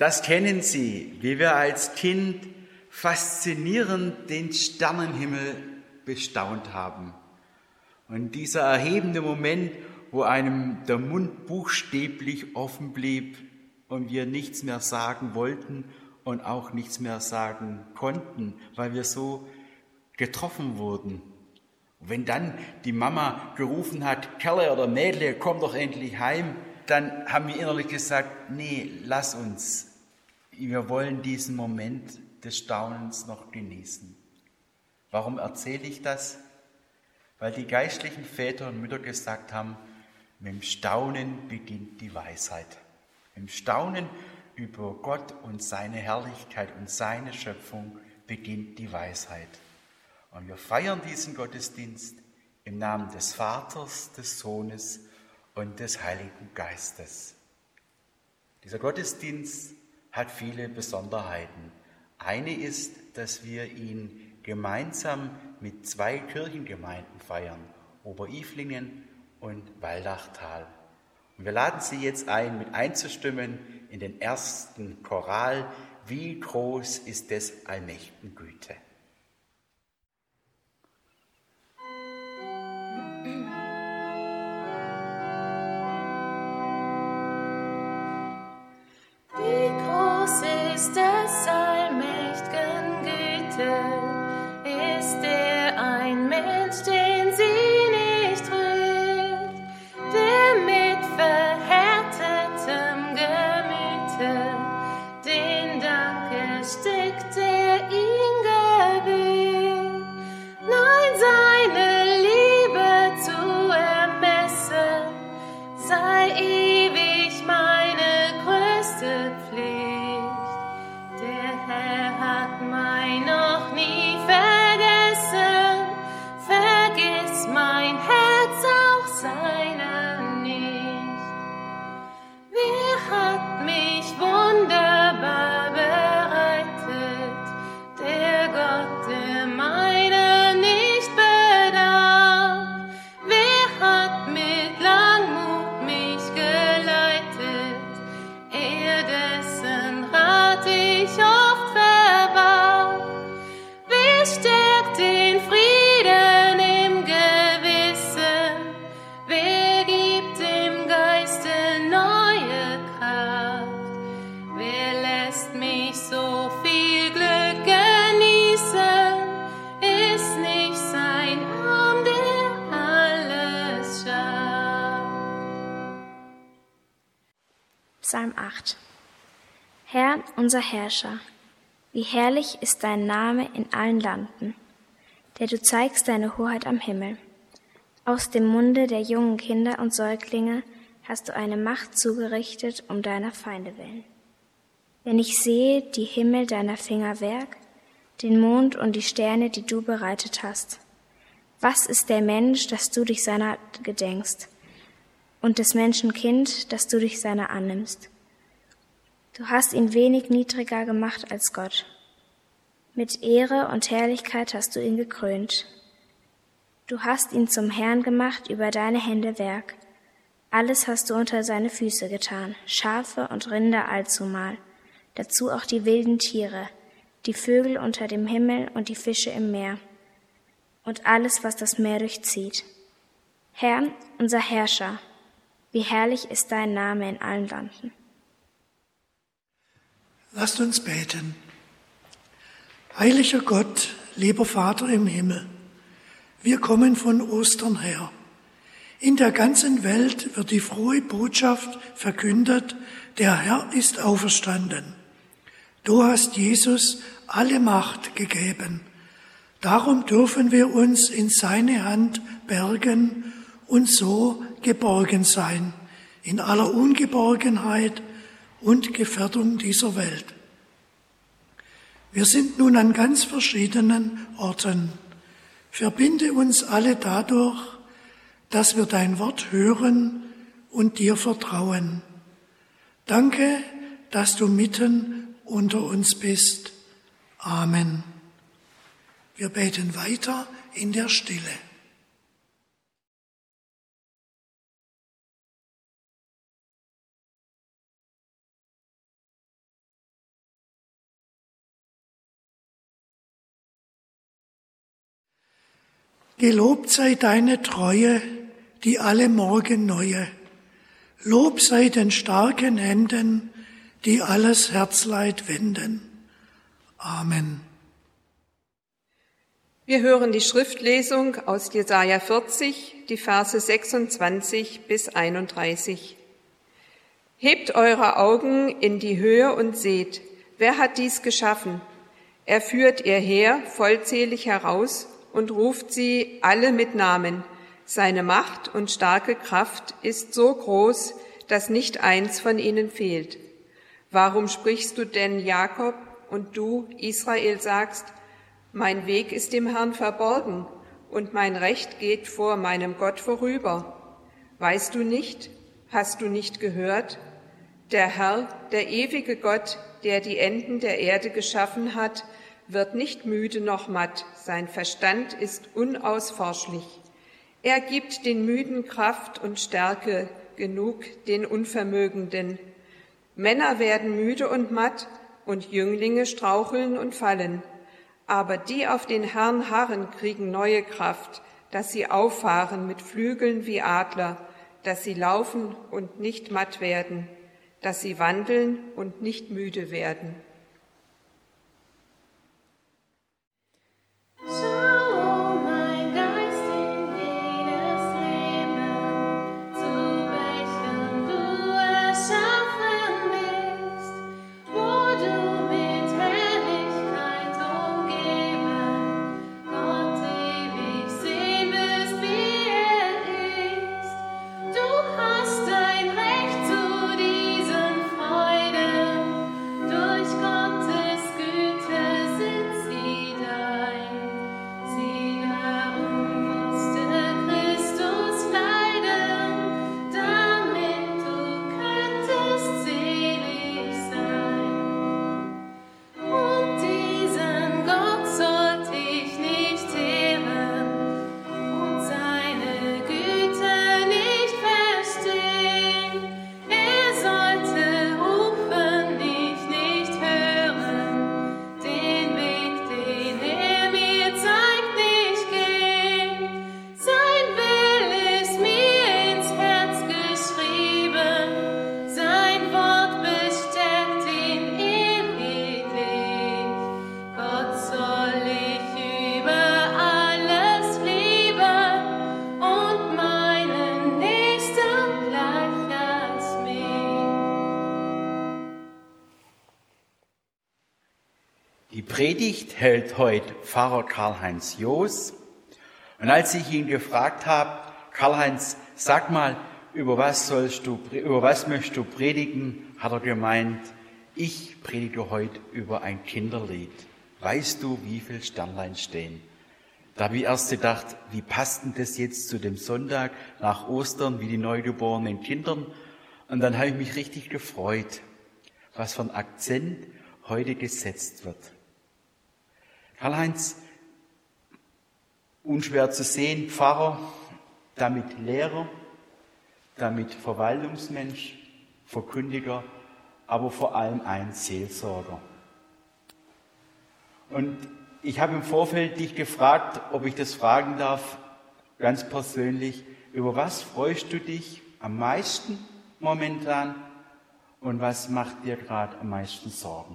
Das kennen Sie, wie wir als Kind faszinierend den Sternenhimmel bestaunt haben. Und dieser erhebende Moment, wo einem der Mund buchstäblich offen blieb und wir nichts mehr sagen wollten und auch nichts mehr sagen konnten, weil wir so getroffen wurden. Und wenn dann die Mama gerufen hat, Kerle oder Mädle, komm doch endlich heim, dann haben wir innerlich gesagt, nee, lass uns. Wir wollen diesen Moment des Staunens noch genießen. Warum erzähle ich das? Weil die geistlichen Väter und Mütter gesagt haben, mit dem Staunen beginnt die Weisheit. Mit dem Staunen über Gott und seine Herrlichkeit und seine Schöpfung beginnt die Weisheit. Und wir feiern diesen Gottesdienst im Namen des Vaters, des Sohnes und des Heiligen Geistes. Dieser Gottesdienst hat viele Besonderheiten. Eine ist, dass wir ihn gemeinsam mit 2 Kirchengemeinden feiern, Oberilflingen und Waldachtal. Und wir laden Sie jetzt ein, mit einzustimmen in den ersten Choral, wie groß ist des allmächtigen Güte. Wie groß ist des allmächtigen Güte, ist der ein Mensch, den sie nicht rührt, der mit verhärtetem Gemüte den Dank erstickt, der ihn gebührt. Nein, seine Liebe zu ermessen, sei ewig meine größte Pflicht. Der Herr hat mein noch nie vergessen, vergiss mein Herz auch seiner nicht. Wer hat mich wunderbar bereitet, der Gott, der meiner nicht bedarf? Wer hat mit Langmut mich geleitet, er dessen Rat ich oft verwarf? Wer stärkt den Frieden im Gewissen? Wer gibt im Geiste neue Kraft? Wer lässt mich so viel Glück genießen? Ist nicht sein Arm, der alles schafft? Psalm 8. Herr, unser Herrscher, wie herrlich ist dein Name in allen Landen, der du zeigst deine Hoheit am Himmel. Aus dem Munde der jungen Kinder und Säuglinge hast du eine Macht zugerichtet um deiner Feinde willen. Wenn ich sehe die Himmel deiner Finger Werk, den Mond und die Sterne, die du bereitet hast, was ist der Mensch, dass du dich seiner gedenkst, und des Menschen Kind, dass du dich seiner annimmst? Du hast ihn wenig niedriger gemacht als Gott. Mit Ehre und Herrlichkeit hast du ihn gekrönt. Du hast ihn zum Herrn gemacht über deine Hände Werk. Alles hast du unter seine Füße getan, Schafe und Rinder allzumal, dazu auch die wilden Tiere, die Vögel unter dem Himmel und die Fische im Meer und alles, was das Meer durchzieht. Herr, unser Herrscher, wie herrlich ist dein Name in allen Landen. Lasst uns beten. Heiliger Gott, lieber Vater im Himmel, wir kommen von Ostern her. In der ganzen Welt wird die frohe Botschaft verkündet, der Herr ist auferstanden. Du hast Jesus alle Macht gegeben. Darum dürfen wir uns in seine Hand bergen und so geborgen sein, in aller Ungeborgenheit und Gefährdung dieser Welt. Wir sind nun an ganz verschiedenen Orten. Verbinde uns alle dadurch, dass wir dein Wort hören und dir vertrauen. Danke, dass du mitten unter uns bist. Amen. Wir beten weiter in der Stille. Gelobt sei deine Treue, die alle Morgen neue. Lob sei den starken Händen, die alles Herzleid wenden. Amen. Wir hören die Schriftlesung aus Jesaja 40, die Verse 26 bis 31. Hebt eure Augen in die Höhe und seht, wer hat dies geschaffen? Er führt ihr Heer vollzählig heraus und ruft sie alle mit Namen. Seine Macht und starke Kraft ist so groß, dass nicht eins von ihnen fehlt. Warum sprichst du denn, Jakob, und du, Israel, sagst, mein Weg ist dem Herrn verborgen und mein Recht geht vor meinem Gott vorüber? Weißt du nicht, hast du nicht gehört? Der Herr, der ewige Gott, der die Enden der Erde geschaffen hat, wird nicht müde noch matt, sein Verstand ist unausforschlich. Er gibt den Müden Kraft und Stärke, genug den Unvermögenden. Männer werden müde und matt, und Jünglinge straucheln und fallen. Aber die auf den Herrn harren, kriegen neue Kraft, dass sie auffahren mit Flügeln wie Adler, dass sie laufen und nicht matt werden, dass sie wandeln und nicht müde werden. Die Predigt hält heute Pfarrer Karl-Heinz Joos. Und als ich ihn gefragt habe, Karl-Heinz, sag mal, über was möchtest du predigen, hat er gemeint, ich predige heute über ein Kinderlied. Weißt du, wie viele Sternlein stehen? Da habe ich erst gedacht, wie passt denn das jetzt zu dem Sonntag nach Ostern, wie die neugeborenen Kindern? Und dann habe ich mich richtig gefreut, was für ein Akzent heute gesetzt wird. Karl-Heinz, unschwer zu sehen, Pfarrer, damit Lehrer, damit Verwaltungsmensch, Verkündiger, aber vor allem ein Seelsorger. Und ich habe im Vorfeld dich gefragt, ob ich das fragen darf, ganz persönlich, über was freust du dich am meisten momentan und was macht dir gerade am meisten Sorgen?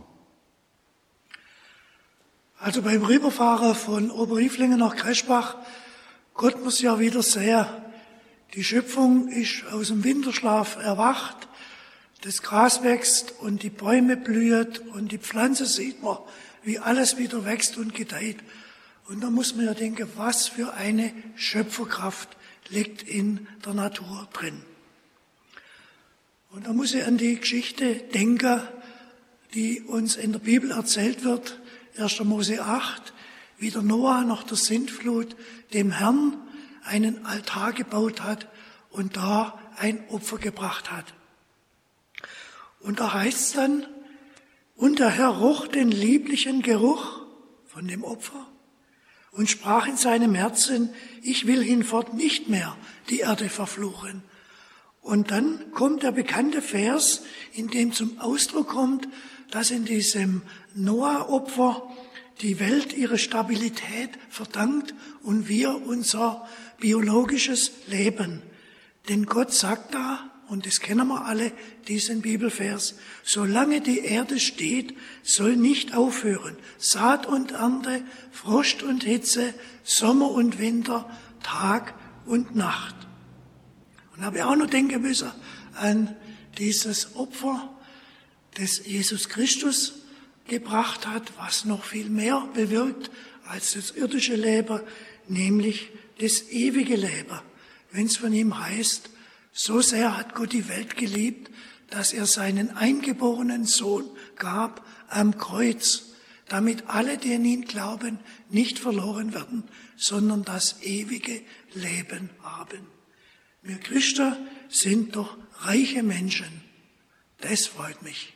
Also beim Rüberfahren von Oberiflingen nach Kreschbach konnte man es ja wieder sehen. Die Schöpfung ist aus dem Winterschlaf erwacht, das Gras wächst und die Bäume blühen und die Pflanze sieht man, wie alles wieder wächst und gedeiht. Und da muss man ja denken, was für eine Schöpferkraft liegt in der Natur drin. Und da muss ich an die Geschichte denken, die uns in der Bibel erzählt wird, 1. Mose 8, wie der Noah nach der Sintflut dem Herrn einen Altar gebaut hat und da ein Opfer gebracht hat. Und da heißt es dann, und der Herr roch den lieblichen Geruch von dem Opfer und sprach in seinem Herzen, ich will hinfort nicht mehr die Erde verfluchen. Und dann kommt der bekannte Vers, in dem zum Ausdruck kommt, dass in diesem Noah-Opfer die Welt ihre Stabilität verdankt und wir unser biologisches Leben. Denn Gott sagt da, und das kennen wir alle, diesen Bibelvers, solange die Erde steht, soll nicht aufhören. Saat und Ernte, Frost und Hitze, Sommer und Winter, Tag und Nacht. Und habe ich auch noch denken müssen an dieses Opfer, das Jesus Christus gebracht hat, was noch viel mehr bewirkt als das irdische Leben, nämlich das ewige Leben. Wenn es von ihm heißt, so sehr hat Gott die Welt geliebt, dass er seinen eingeborenen Sohn gab am Kreuz, damit alle, die an ihn glauben, nicht verloren werden, sondern das ewige Leben haben. Wir Christen sind doch reiche Menschen. Das freut mich.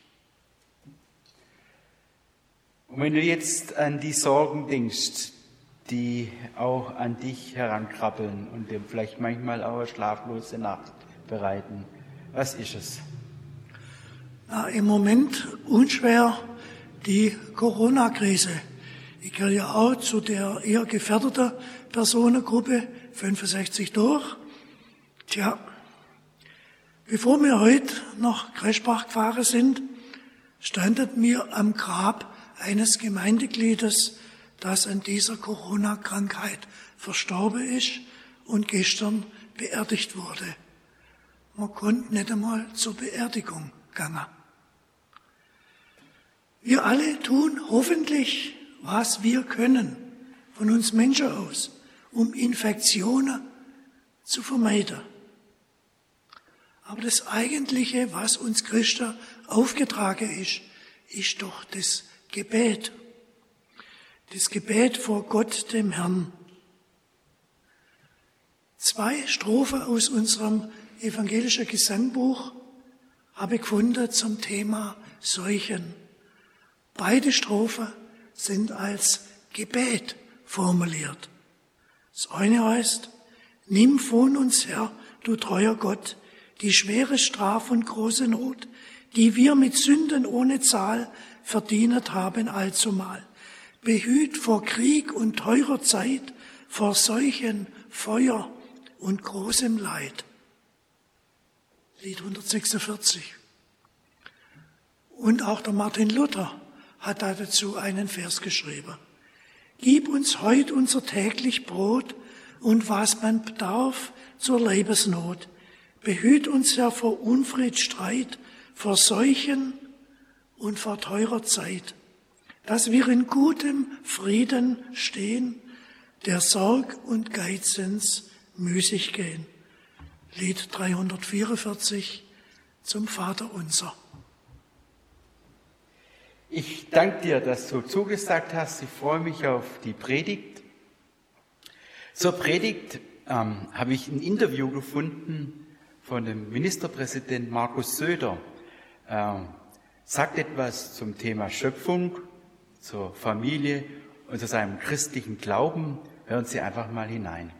Und wenn du jetzt an die Sorgen denkst, die auch an dich herankrabbeln und dir vielleicht manchmal auch eine schlaflose Nacht bereiten, was ist es? Im Moment unschwer die Corona-Krise. Ich gehöre ja auch zu der eher gefährdeten Personengruppe, 65 durch. Tja, bevor wir heute nach Kreschbach gefahren sind, standen wir am Grab eines Gemeindegliedes, das an dieser Corona-Krankheit verstorben ist und gestern beerdigt wurde. Man konnte nicht einmal zur Beerdigung gehen. Wir alle tun hoffentlich, was wir können, von uns Menschen aus, um Infektionen zu vermeiden. Aber das Eigentliche, was uns Christen aufgetragen ist, ist doch das Gebet. Das Gebet vor Gott, dem Herrn. 2 Strophen aus unserem evangelischen Gesangbuch habe ich gefunden zum Thema Seuchen. Beide Strophen sind als Gebet formuliert. Das eine heißt, nimm von uns, Herr, du treuer Gott, die schwere Straf und große Not, die wir mit Sünden ohne Zahl verdient haben allzumal. Behüt vor Krieg und teurer Zeit, vor Seuchen, Feuer und großem Leid. Lied 146. Und auch der Martin Luther hat dazu einen Vers geschrieben. Gib uns heut unser täglich Brot und was man bedarf zur Lebensnot. Behüt uns ja vor Unfried, Streit, vor Seuchen und vor teurer Zeit, dass wir in gutem Frieden stehen, der Sorg und Geizens müßig gehen. Lied 344 zum Vater unser. Ich danke dir, dass du zugesagt hast. Ich freue mich auf die Predigt. Zur Predigt habe ich ein Interview gefunden von dem Ministerpräsident Markus Söder. Sagt etwas zum Thema Schöpfung, zur Familie und zu seinem christlichen Glauben. Hören Sie einfach mal hinein.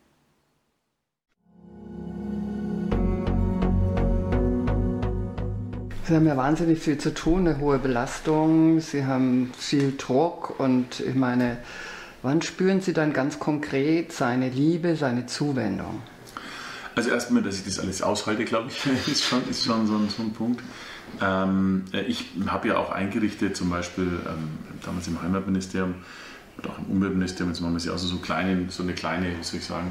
Sie haben ja wahnsinnig viel zu tun, eine hohe Belastung, Sie haben viel Druck und ich meine, wann spüren Sie dann ganz konkret seine Liebe, seine Zuwendung? Also erstmal, dass ich das alles aushalte, glaube ich, ist schon so ein Punkt. Ich habe ja auch eingerichtet, zum Beispiel damals im Heimatministerium oder auch im Umweltministerium, jetzt machen wir sie auch so eine kleine, wie soll ich sagen,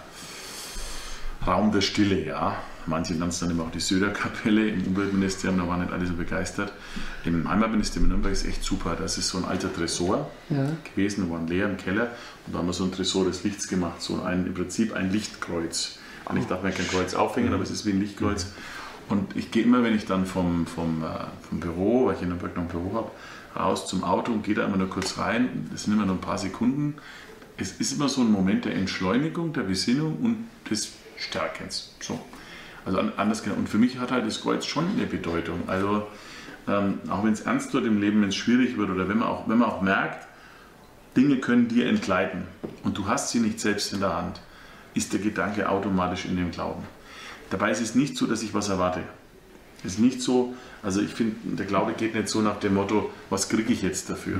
Raum der Stille, ja. Manche nennen es dann immer auch die Söder-Kapelle im Umweltministerium, da waren nicht alle so begeistert. Im Heimatministerium in Nürnberg ist echt super, das ist so ein alter Tresor gewesen, wir waren leer im Keller und da haben wir so ein Tresor des Lichts gemacht, im Prinzip ein Lichtkreuz. Ich darf mir kein Kreuz aufhängen, aber es ist wie ein Lichtkreuz. Und ich gehe immer, wenn ich dann vom Büro, weil ich in Nürnberg noch ein Büro habe, raus zum Auto und gehe da immer nur kurz rein, das sind immer nur ein paar Sekunden. Es ist immer so ein Moment der Entschleunigung, der Besinnung und des Stärkens. So. Also anders genau. Und für mich hat halt das Kreuz schon eine Bedeutung. Also auch wenn es ernst wird im Leben, wenn es schwierig wird oder wenn man auch merkt, Dinge können dir entgleiten und du hast sie nicht selbst in der Hand, ist der Gedanke automatisch in dem Glauben. Dabei ist es nicht so, dass ich was erwarte. Es ist nicht so, also ich finde, der Glaube geht nicht so nach dem Motto, was kriege ich jetzt dafür?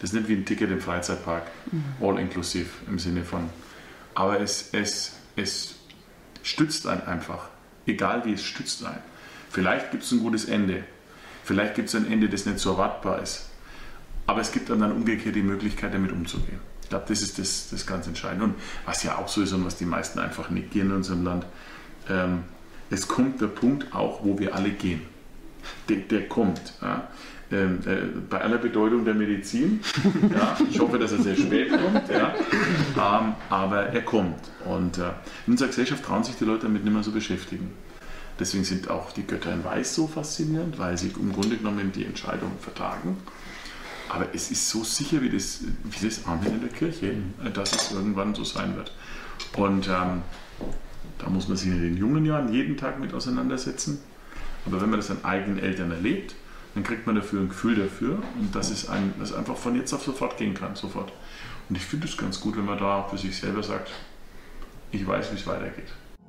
Das ist nicht wie ein Ticket im Freizeitpark, all inclusive im Sinne von. Aber es stützt einen einfach. Egal wie, es stützt einen. Vielleicht gibt es ein gutes Ende. Vielleicht gibt es ein Ende, das nicht so erwartbar ist. Aber es gibt dann umgekehrt die Möglichkeit, damit umzugehen. Ich glaube, das ist das ganz Entscheidende. Und was ja auch so ist und was die meisten einfach negieren in unserem Land, es kommt der Punkt auch, wo wir alle gehen. Der kommt. Ja. Bei aller Bedeutung der Medizin. Ja, ich hoffe, dass er sehr spät kommt. Ja. Aber er kommt. Und in unserer Gesellschaft trauen sich die Leute damit nicht mehr so beschäftigen. Deswegen sind auch die Götter in Weiß so faszinierend, weil sie im Grunde genommen die Entscheidung vertagen. Aber es ist so sicher wie das Amen in der Kirche, dass es irgendwann so sein wird. Und da muss man sich in den jungen Jahren jeden Tag mit auseinandersetzen. Aber wenn man das an eigenen Eltern erlebt, dann kriegt man dafür ein Gefühl dafür und dass es einfach von jetzt auf sofort gehen kann. Sofort. Und ich finde es ganz gut, wenn man da für sich selber sagt, ich weiß, wie es weitergeht.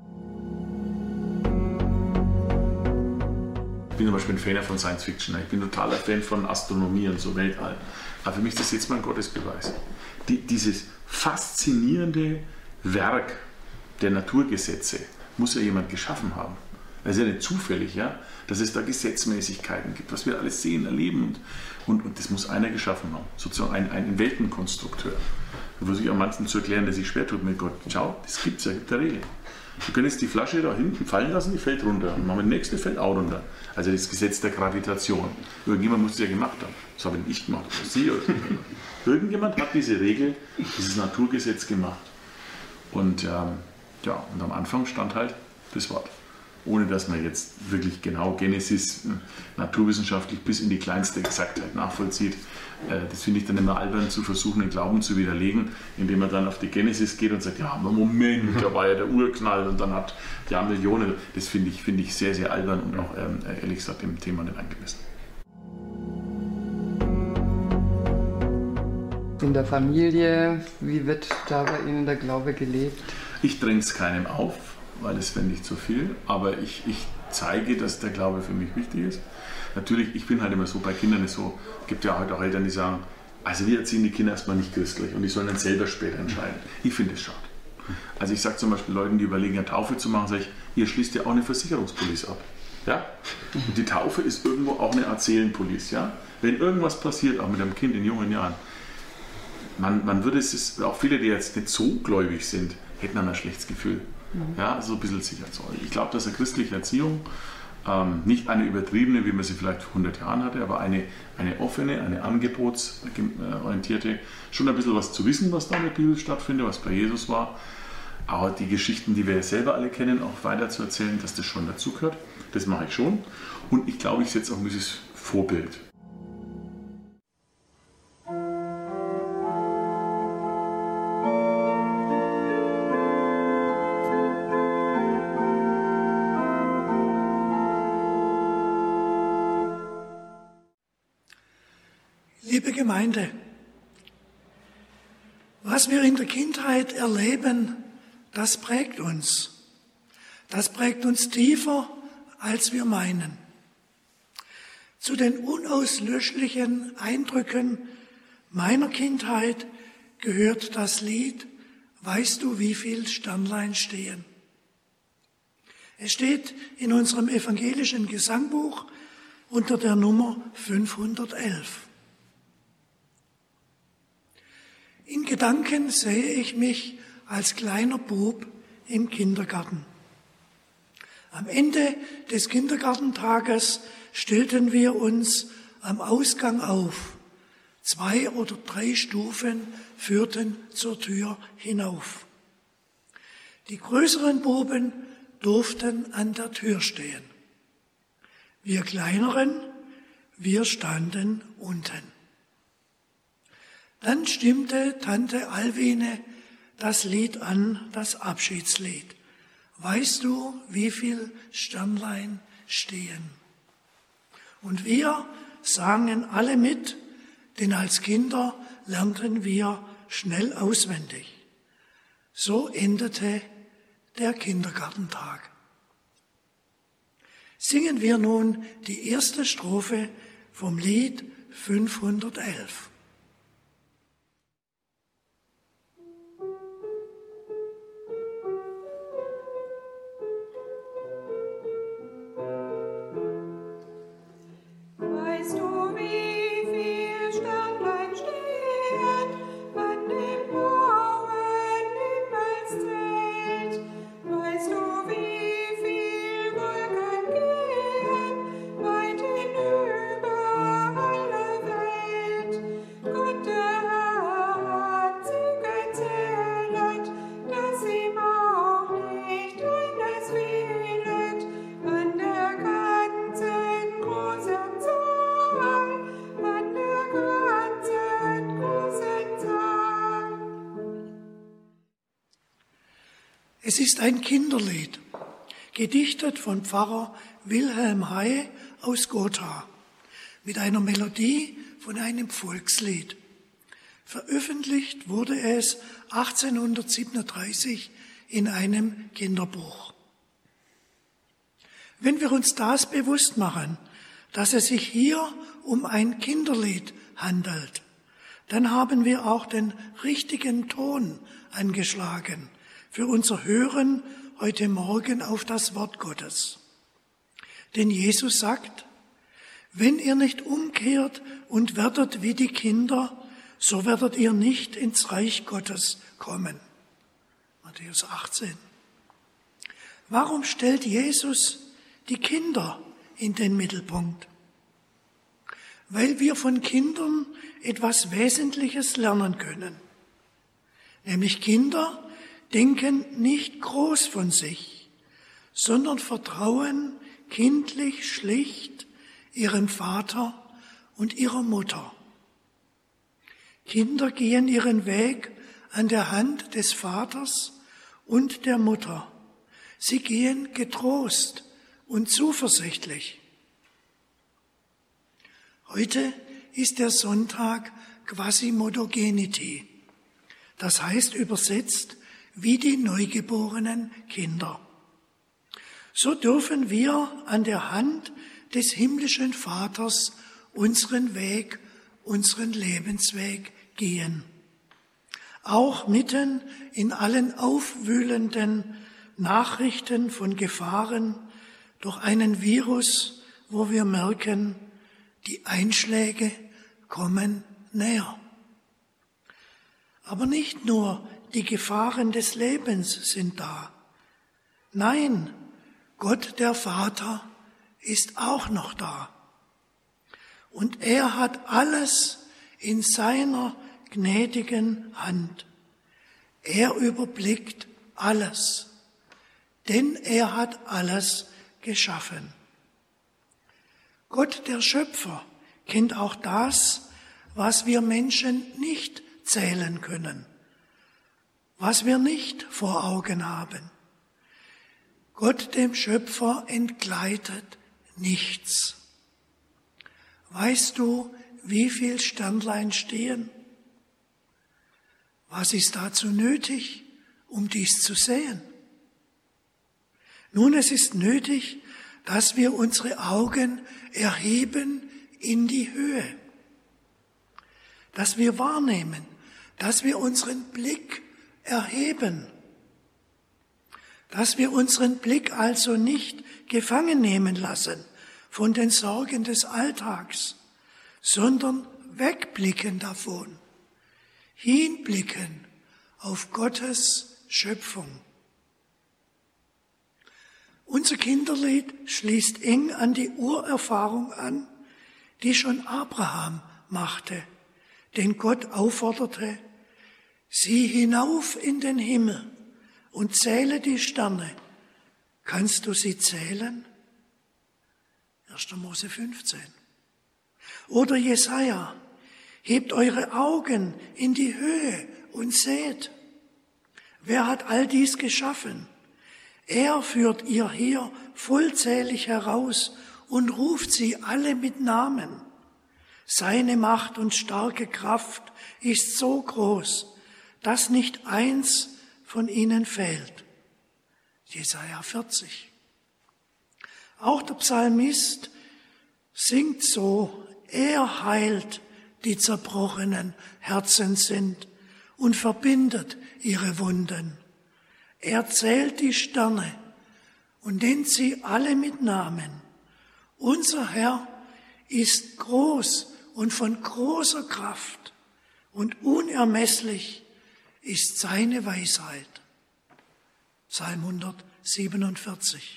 Ich bin zum Beispiel ein Fan von Science Fiction. Ich bin totaler Fan von Astronomie und so Weltall. Aber für mich ist das jetzt mal ein Gottesbeweis. Dieses faszinierende Werk der Naturgesetze muss ja jemand geschaffen haben. Das ist ja nicht zufällig, ja, dass es da Gesetzmäßigkeiten gibt, was wir alles sehen, erleben. Und das muss einer geschaffen haben. Sozusagen ein Weltenkonstrukteur. Da versuche ich auch manchen zu erklären, der sich schwer tut mit Gott. Schau, das gibt es ja, gibt eine Regel. Wir können jetzt die Flasche da hinten fallen lassen, die fällt runter. Und machen wir die nächste, fällt auch runter. Also das Gesetz der Gravitation. Irgendjemand muss das ja gemacht haben. Das habe nicht ich gemacht, oder Sie oder irgendjemand hat diese Regel, dieses Naturgesetz gemacht. Und und am Anfang stand halt das Wort. Ohne dass man jetzt wirklich genau Genesis naturwissenschaftlich bis in die kleinste Exaktheit nachvollzieht. Das finde ich dann immer albern, zu versuchen, den Glauben zu widerlegen, indem man dann auf die Genesis geht und sagt, ja, Moment, da war ja der Urknall und dann hat ja Millionen. Das finde ich sehr, sehr albern und auch ehrlich gesagt dem Thema nicht angemessen. In der Familie, wie wird da bei Ihnen der Glaube gelebt? Ich dränge es keinem auf, weil das fände ich zu viel, aber ich zeige, dass der Glaube für mich wichtig ist. Natürlich, ich bin halt immer so, bei Kindern ist so, es gibt ja heute auch Eltern, die sagen, also wir erziehen die Kinder erstmal nicht christlich und die sollen dann selber später entscheiden. Ich finde es schade. Also ich sage zum Beispiel Leuten, die überlegen, eine Taufe zu machen, sage ich, ihr schließt ja auch eine Versicherungspolice ab. Ja? Und die Taufe ist irgendwo auch eine Art Seelenpolice. Ja? Wenn irgendwas passiert, auch mit einem Kind in jungen Jahren, man würde es, auch viele, die jetzt nicht so gläubig sind, hätten dann ein schlechtes Gefühl. Ja, so ein bisschen sicher zu. Ich glaube, dass eine christliche Erziehung, nicht eine übertriebene, wie man sie vielleicht vor 100 Jahren hatte, aber eine offene, eine angebotsorientierte, schon ein bisschen was zu wissen, was da in der Bibel stattfindet, was bei Jesus war, aber die Geschichten, die wir selber alle kennen, auch weiter zu erzählen, dass das schon dazugehört. Das mache ich schon. Und ich glaube, ich setze auch ein gewisses Vorbild. Liebe Gemeinde, was wir in der Kindheit erleben, das prägt uns. Das prägt uns tiefer, als wir meinen. Zu den unauslöschlichen Eindrücken meiner Kindheit gehört das Lied »Weißt du, wie viel Sternlein stehen?« Es steht in unserem evangelischen Gesangbuch unter der Nummer 511. In Gedanken sehe ich mich als kleiner Bub im Kindergarten. Am Ende des Kindergartentages stellten wir uns am Ausgang auf. 2 oder 3 Stufen führten zur Tür hinauf. Die größeren Buben durften an der Tür stehen. Wir kleineren, wir standen unten. Dann stimmte Tante Alwine das Lied an, das Abschiedslied. Weißt du, wie viel Sternlein stehen? Und wir sangen alle mit, denn als Kinder lernten wir schnell auswendig. So endete der Kindergartentag. Singen wir nun die erste Strophe vom Lied 511. Es ist ein Kinderlied, gedichtet von Pfarrer Wilhelm Hay aus Gotha, mit einer Melodie von einem Volkslied. Veröffentlicht wurde es 1837 in einem Kinderbuch. Wenn wir uns das bewusst machen, dass es sich hier um ein Kinderlied handelt, dann haben wir auch den richtigen Ton angeschlagen für unser Hören heute Morgen auf das Wort Gottes. Denn Jesus sagt, wenn ihr nicht umkehrt und werdet wie die Kinder, so werdet ihr nicht ins Reich Gottes kommen. Matthäus 18. Warum stellt Jesus die Kinder in den Mittelpunkt? Weil wir von Kindern etwas Wesentliches lernen können. Nämlich Kinder denken nicht groß von sich, sondern vertrauen kindlich schlicht ihrem Vater und ihrer Mutter. Kinder gehen ihren Weg an der Hand des Vaters und der Mutter. Sie gehen getrost und zuversichtlich. Heute ist der Sonntag Quasimodogenity. Das heißt übersetzt wie die neugeborenen Kinder. So dürfen wir an der Hand des himmlischen Vaters unseren Weg, unseren Lebensweg gehen. Auch mitten in allen aufwühlenden Nachrichten von Gefahren durch einen Virus, wo wir merken, die Einschläge kommen näher. Aber nicht nur die Gefahren des Lebens sind da. Nein, Gott der Vater ist auch noch da. Und er hat alles in seiner gnädigen Hand. Er überblickt alles, denn er hat alles geschaffen. Gott, der Schöpfer, kennt auch das, was wir Menschen nicht zählen können, was wir nicht vor Augen haben. Gott, dem Schöpfer, entgleitet nichts. Weißt du, wie viel Sternlein stehen? Was ist dazu nötig, um dies zu sehen? Nun, es ist nötig, dass wir unsere Augen erheben in die Höhe, dass wir wahrnehmen, dass wir unseren Blick erheben, dass wir unseren Blick also nicht gefangen nehmen lassen von den Sorgen des Alltags, sondern wegblicken davon, hinblicken auf Gottes Schöpfung. Unser Kinderlied schließt eng an die Urerfahrung an, die schon Abraham machte, den Gott aufforderte, sieh hinauf in den Himmel und zähle die Sterne. Kannst du sie zählen? 1. Mose 15. Oder Jesaja, hebt eure Augen in die Höhe und seht. Wer hat all dies geschaffen? Er führt ihr Heer vollzählig heraus und ruft sie alle mit Namen. Seine Macht und starke Kraft ist so groß, dass nicht eins von ihnen fehlt. Jesaja 40. Auch der Psalmist singt so, er heilt, die zerbrochenen Herzen sind und verbindet ihre Wunden. Er zählt die Sterne und nennt sie alle mit Namen. Unser Herr ist groß und von großer Kraft und unermesslich ist seine Weisheit. Psalm 147.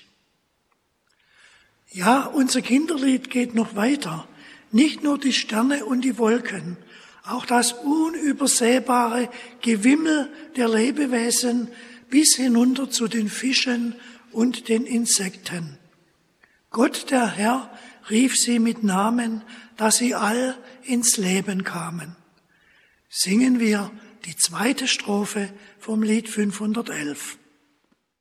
Ja, unser Kinderlied geht noch weiter. Nicht nur die Sterne und die Wolken, auch das unübersehbare Gewimmel der Lebewesen bis hinunter zu den Fischen und den Insekten. Gott, der Herr, rief sie mit Namen, dass sie all ins Leben kamen. Singen wir die zweite Strophe vom Lied 511.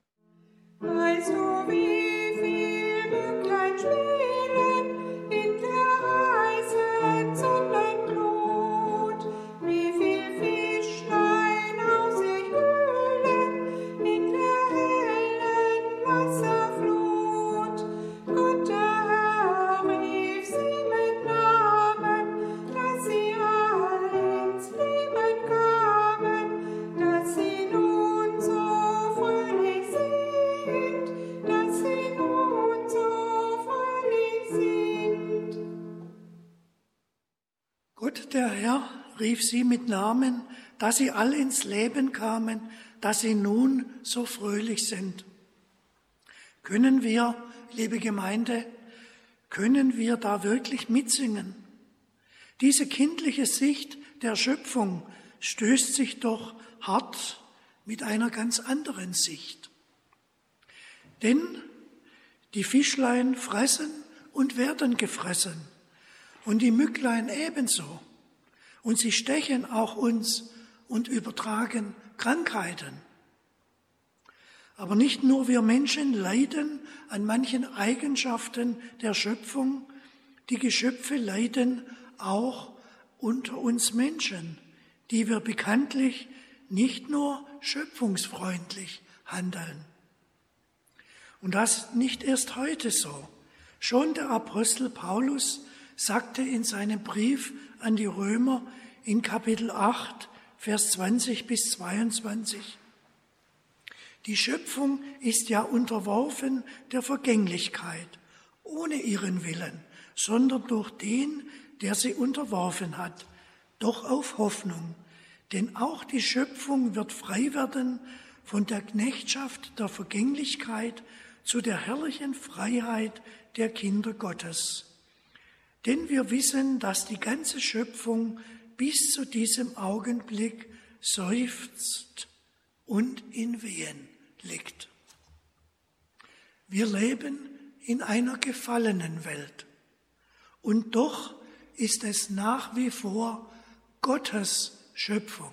rief sie mit Namen, dass sie all ins Leben kamen, dass sie nun so fröhlich sind. Können wir, liebe Gemeinde, können wir da wirklich mitsingen? Diese kindliche Sicht der Schöpfung stößt sich doch hart mit einer ganz anderen Sicht. Denn die Fischlein fressen und werden gefressen und die Mücklein ebenso. Und sie stechen auch uns und übertragen Krankheiten. Aber nicht nur wir Menschen leiden an manchen Eigenschaften der Schöpfung, die Geschöpfe leiden auch unter uns Menschen, die wir bekanntlich nicht nur schöpfungsfreundlich handeln. Und das nicht erst heute so. Schon der Apostel Paulus sagte in seinem Brief an die Römer in Kapitel 8, Vers 20 bis 22, die Schöpfung ist ja unterworfen der Vergänglichkeit, ohne ihren Willen, sondern durch den, der sie unterworfen hat, doch auf Hoffnung. Denn auch die Schöpfung wird frei werden von der Knechtschaft der Vergänglichkeit zu der herrlichen Freiheit der Kinder Gottes. Denn wir wissen, dass die ganze Schöpfung bis zu diesem Augenblick seufzt und in Wehen liegt. Wir leben in einer gefallenen Welt und doch ist es nach wie vor Gottes Schöpfung.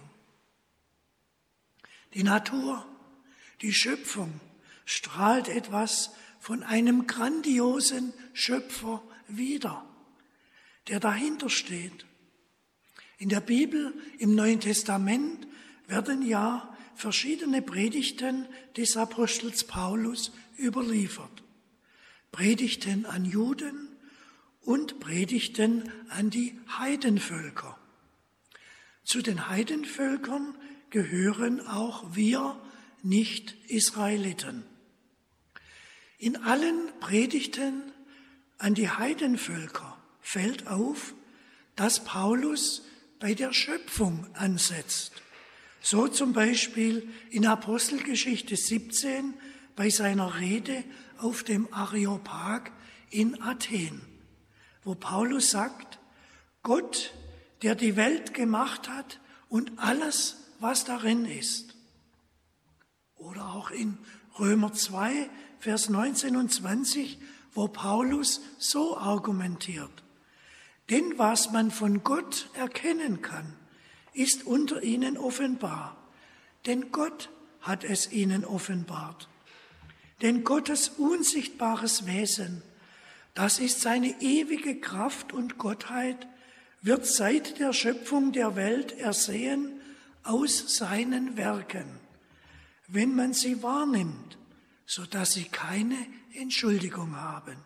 Die Natur, die Schöpfung strahlt etwas von einem grandiosen Schöpfer wider, der dahinter steht. In der Bibel, im Neuen Testament, werden ja verschiedene Predigten des Apostels Paulus überliefert. Predigten an Juden und Predigten an die Heidenvölker. Zu den Heidenvölkern gehören auch wir Nicht-Israeliten. In allen Predigten an die Heidenvölker fällt auf, dass Paulus bei der Schöpfung ansetzt. So zum Beispiel in Apostelgeschichte 17 bei seiner Rede auf dem Areopag in Athen, wo Paulus sagt, Gott, der die Welt gemacht hat und alles, was darin ist. Oder auch in Römer 2, Vers 19 und 20, wo Paulus so argumentiert. Denn was man von Gott erkennen kann, ist unter ihnen offenbar. Denn Gott hat es ihnen offenbart. Denn Gottes unsichtbares Wesen, das ist seine ewige Kraft und Gottheit, wird seit der Schöpfung der Welt ersehen aus seinen Werken, wenn man sie wahrnimmt, so dass sie keine Entschuldigung haben.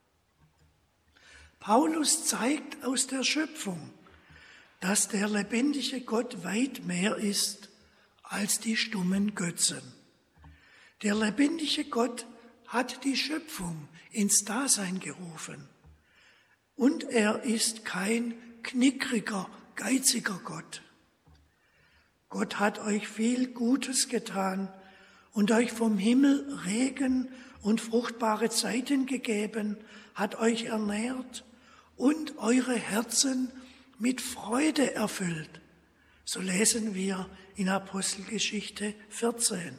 Paulus zeigt aus der Schöpfung, dass der lebendige Gott weit mehr ist als die stummen Götzen. Der lebendige Gott hat die Schöpfung ins Dasein gerufen. Und er ist kein knickriger, geiziger Gott. Gott hat euch viel Gutes getan und euch vom Himmel Regen und fruchtbare Zeiten gegeben, hat euch ernährt und eure Herzen mit Freude erfüllt. So lesen wir in Apostelgeschichte 14.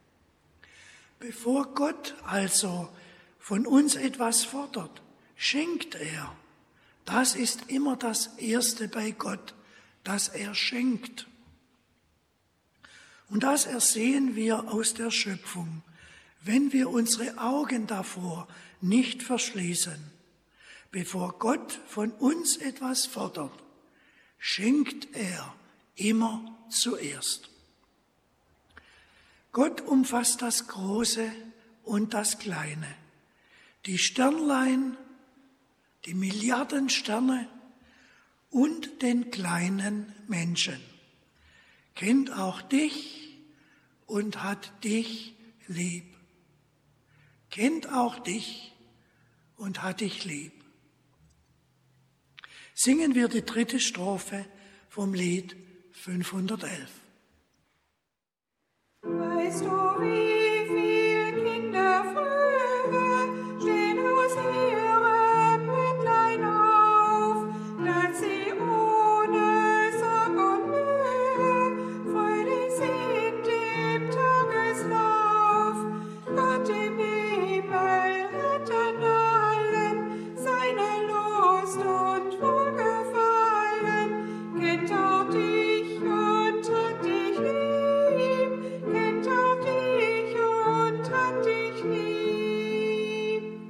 Bevor Gott also von uns etwas fordert, schenkt er. Das ist immer das Erste bei Gott, dass er schenkt. Und das ersehen wir aus der Schöpfung, wenn wir unsere Augen davor nicht verschließen. Bevor Gott von uns etwas fordert, schenkt er immer zuerst. Gott umfasst das Große und das Kleine, die Sternlein, die Milliarden Sterne und den kleinen Menschen. Kennt auch dich und hat dich lieb. Kennt auch dich und hat dich lieb. Singen wir die 3. Strophe vom Lied 511. Weißt du, wie viel Kinder früher stehen aus ihrem Bettlein auf, dass sie ohne Sorg und Mühe fröhlich sind im Tageslauf. Gott im Himmel hat an allen seine Lust und Wohlgefallen, kennt auch dich und hat dich lieb, kennt auch dich und hat dich lieb.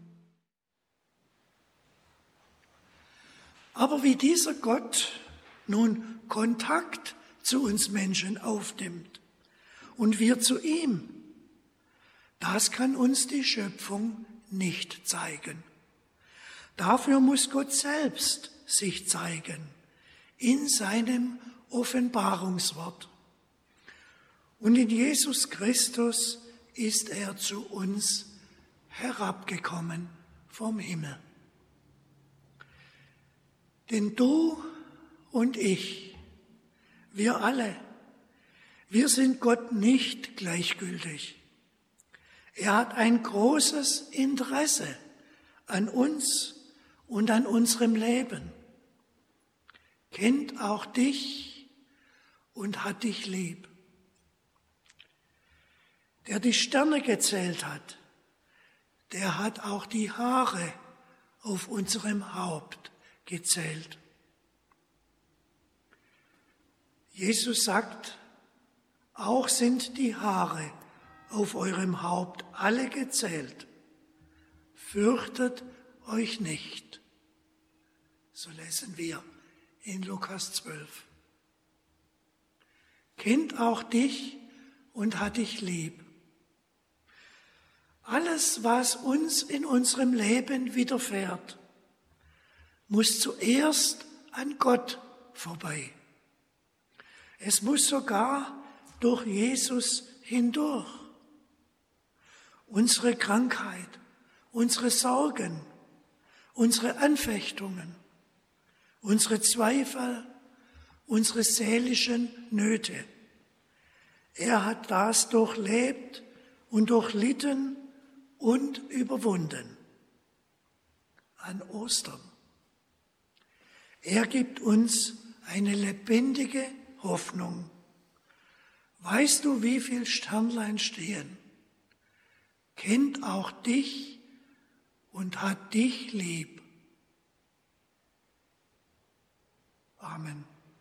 Aber wie dieser Gott nun Kontakt zu uns Menschen aufnimmt und wir zu ihm, das kann uns die Schöpfung nicht zeigen. Dafür muss Gott selbst sich zeigen in seinem Offenbarungswort. Und in Jesus Christus ist er zu uns herabgekommen vom Himmel. Denn du und ich, wir alle, wir sind Gott nicht gleichgültig. Er hat ein großes Interesse an uns und an unserem Leben, kennt auch dich und hat dich lieb. Der die Sterne gezählt hat, der hat auch die Haare auf unserem Haupt gezählt. Jesus sagt, auch sind die Haare auf eurem Haupt alle gezählt. Fürchtet euch nicht. So lesen wir in Lukas 12. Kennt auch dich und hat dich lieb. Alles, was uns in unserem Leben widerfährt, muss zuerst an Gott vorbei. Es muss sogar durch Jesus hindurch. Unsere Krankheit, unsere Sorgen, unsere Anfechtungen, unsere Zweifel, unsere seelischen Nöte. Er hat das durchlebt und durchlitten und überwunden. An Ostern. Er gibt uns eine lebendige Hoffnung. Weißt du, wie viel Sternlein stehen? Kennt auch dich und hat dich lieb. Amen.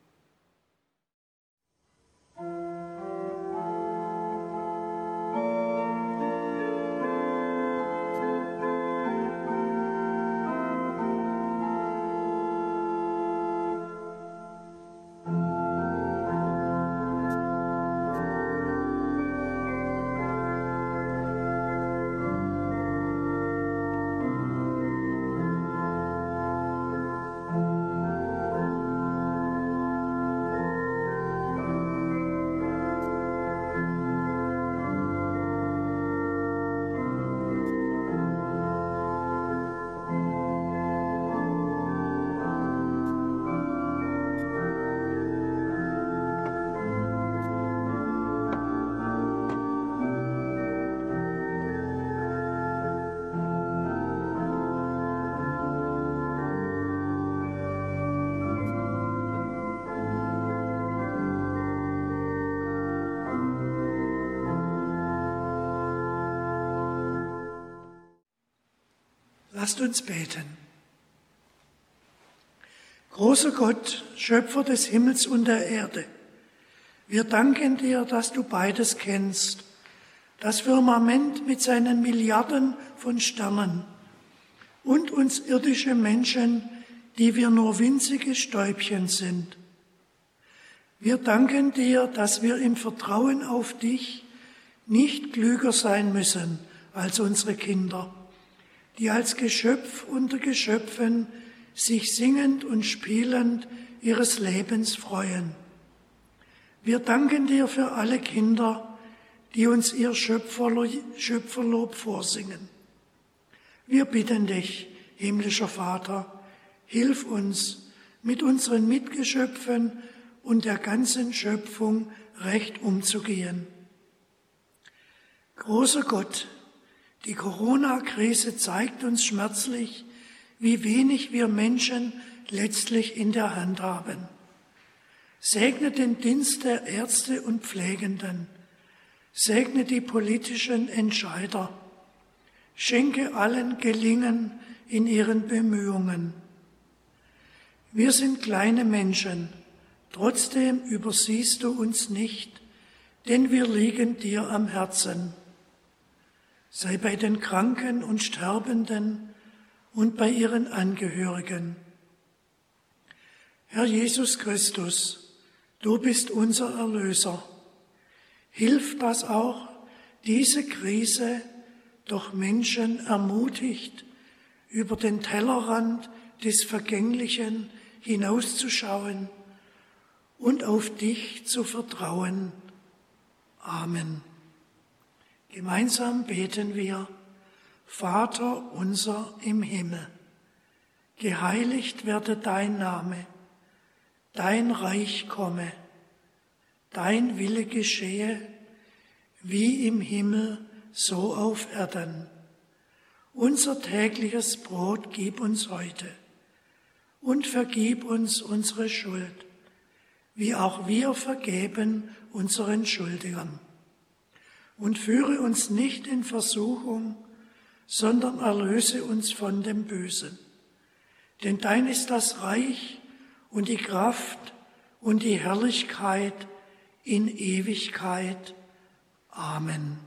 Lasst uns beten. Großer Gott, Schöpfer des Himmels und der Erde, wir danken dir, dass du beides kennst, das Firmament mit seinen Milliarden von Sternen und uns irdische Menschen, die wir nur winzige Stäubchen sind. Wir danken dir, dass wir im Vertrauen auf dich nicht klüger sein müssen als unsere Kinder, die als Geschöpf unter Geschöpfen sich singend und spielend ihres Lebens freuen. Wir danken dir für alle Kinder, die uns ihr Schöpferlob vorsingen. Wir bitten dich, himmlischer Vater, hilf uns, mit unseren Mitgeschöpfen und der ganzen Schöpfung recht umzugehen. Großer Gott, die Corona-Krise zeigt uns schmerzlich, wie wenig wir Menschen letztlich in der Hand haben. Segne den Dienst der Ärzte und Pflegenden. Segne die politischen Entscheider. Schenke allen Gelingen in ihren Bemühungen. Wir sind kleine Menschen, trotzdem übersiehst du uns nicht, denn wir liegen dir am Herzen. Sei bei den Kranken und Sterbenden und bei ihren Angehörigen. Herr Jesus Christus, du bist unser Erlöser. Hilf, dass auch diese Krise doch Menschen ermutigt, über den Tellerrand des Vergänglichen hinauszuschauen und auf dich zu vertrauen. Amen. Gemeinsam beten wir: Vater unser im Himmel, geheiligt werde dein Name, dein Reich komme, dein Wille geschehe, wie im Himmel, so auf Erden. Unser tägliches Brot gib uns heute und vergib uns unsere Schuld, wie auch wir vergeben unseren Schuldigern. Und führe uns nicht in Versuchung, sondern erlöse uns von dem Bösen. Denn dein ist das Reich und die Kraft und die Herrlichkeit in Ewigkeit. Amen.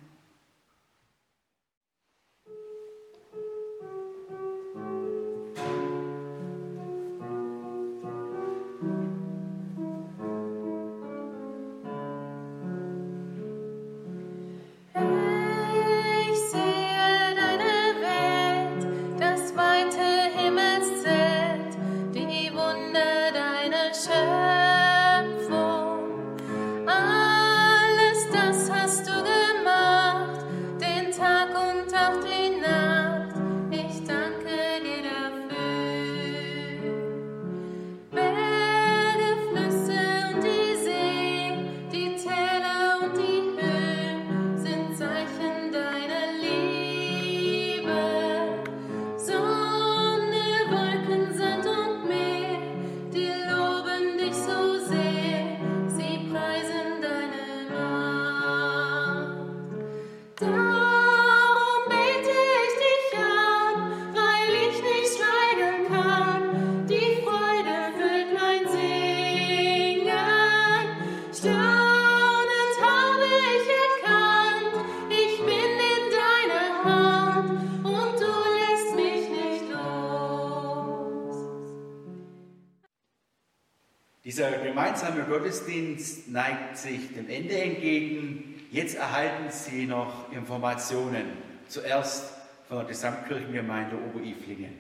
Dieser gemeinsame Gottesdienst neigt sich dem Ende entgegen. Jetzt erhalten Sie noch Informationen. Zuerst von der Gesamtkirchengemeinde Oberilflingen.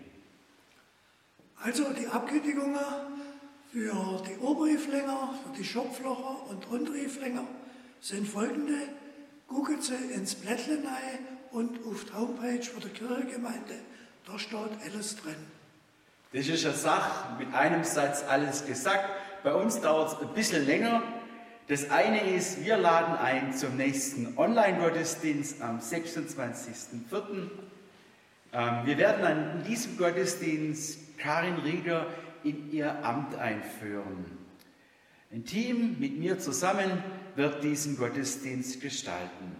Also die Abkündigungen für die Oberilflinger, für die Schopflocher und Unterilflinger sind folgende. Gucken Sie ins Blättchen rein und auf die Homepage von der Kirchengemeinde, da steht alles drin. Das ist eine Sache, mit einem Satz alles gesagt. Bei uns dauert es ein bisschen länger. Das eine ist, wir laden ein zum nächsten Online-Gottesdienst am 26.04. Wir werden an diesem Gottesdienst Karin Rieger in ihr Amt einführen. Ein Team mit mir zusammen wird diesen Gottesdienst gestalten.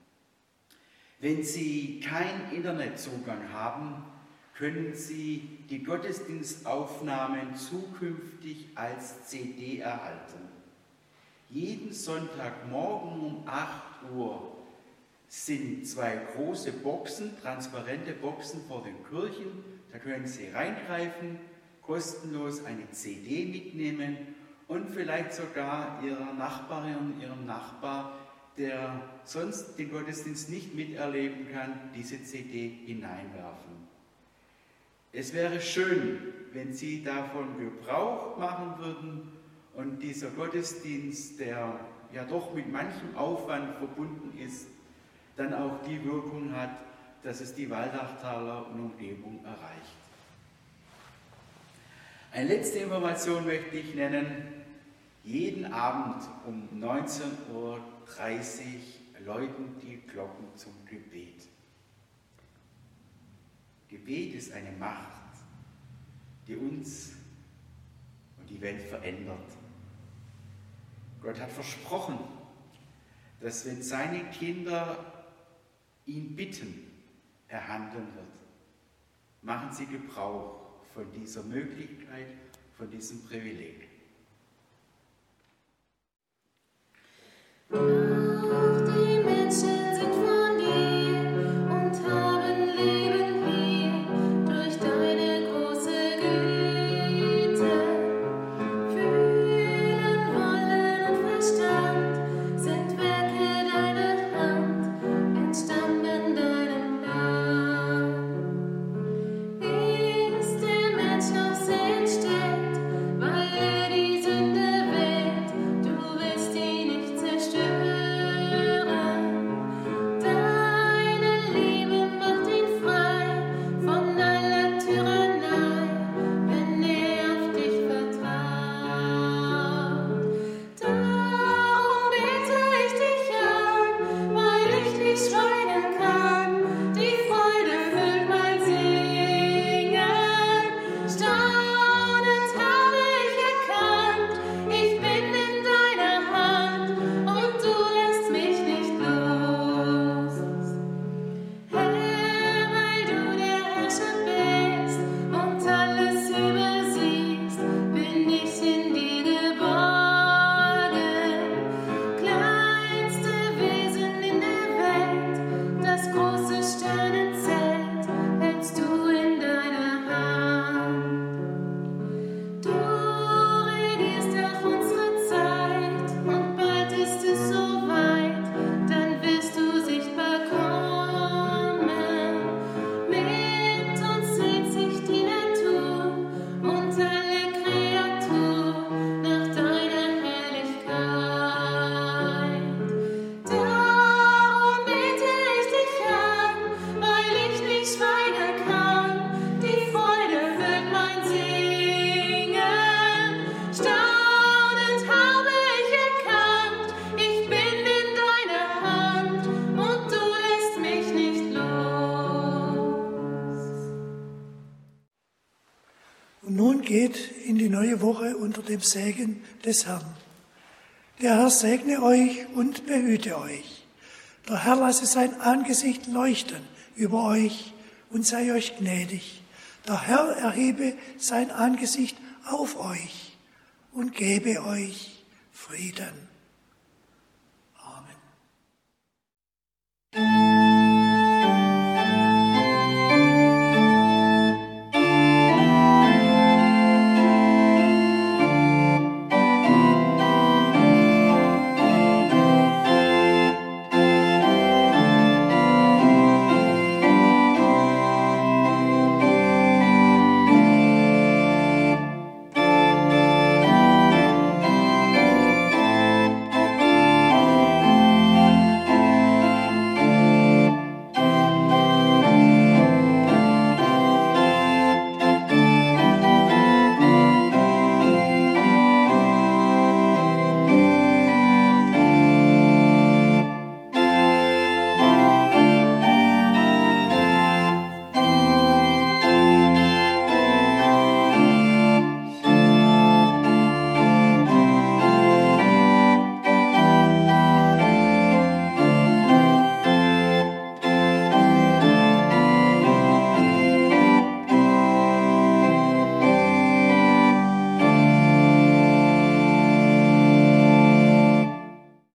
Wenn Sie keinen Internetzugang haben, können Sie die Gottesdienstaufnahmen zukünftig als CD erhalten. Jeden Sonntagmorgen um 8 Uhr sind 2 große Boxen, transparente Boxen vor den Kirchen. Da können Sie reingreifen, kostenlos eine CD mitnehmen und vielleicht sogar Ihrer Nachbarin, Ihrem Nachbar, der sonst den Gottesdienst nicht miterleben kann, diese CD hineinwerfen. Es wäre schön, wenn Sie davon Gebrauch machen würden und dieser Gottesdienst, der ja doch mit manchem Aufwand verbunden ist, dann auch die Wirkung hat, dass es die Waldachtaler und Umgebung erreicht. Eine letzte Information möchte ich nennen. Jeden Abend um 19:30 Uhr läuten die Glocken zum Gebet. Gebet ist eine Macht, die uns und die Welt verändert. Gott hat versprochen, dass wenn seine Kinder ihn bitten, er handeln wird. Machen Sie Gebrauch von dieser Möglichkeit, von diesem Privileg. Die Menschen sind von dir und haben Leben hier durch deine große Güte. Fühlen, Wollen und Verstand sind Werke deiner Hand, entstammen deinem Namen. Ist der Mensch noch sehr entstellt, weil er die Sünde wählt, du willst ihn nicht zerstören. Deine Liebe macht ihn frei von aller Tyrannei, wenn er auf dich vertraut. Darum bete ich dich an, weil ich nicht schweigen kann. Die Freude füllt mein Singen. Staunend habe ich erkannt, ich bin in deiner Hand und du lässt mich nicht los. Herr, weil du der Herrscher bist und alles übersiehst, bin ich in dir geborgen. Kleinste Wesen in der Welt, das große Sternenzelt, hältst du in deiner Hand. Du regierst auf unsere Zeit und bald ist es soweit, dann wirst du sichtbar kommen. Mit uns sehnt sich die Natur und alle Kreatur nach deiner Herrlichkeit. Darum bete ich dich an, weil ich nicht schweigen kann. Die Freude füllt mein Singen. Staunend habe ich erkannt, ich bin in deiner Hand und du lässt mich nicht los. Und nun geht in die neue Woche unter dem Segen des Herrn. Der Herr segne euch und behüte euch. Der Herr lasse sein Angesicht leuchten über euch und sei euch gnädig. Der Herr erhebe sein Angesicht auf euch und gebe euch Frieden.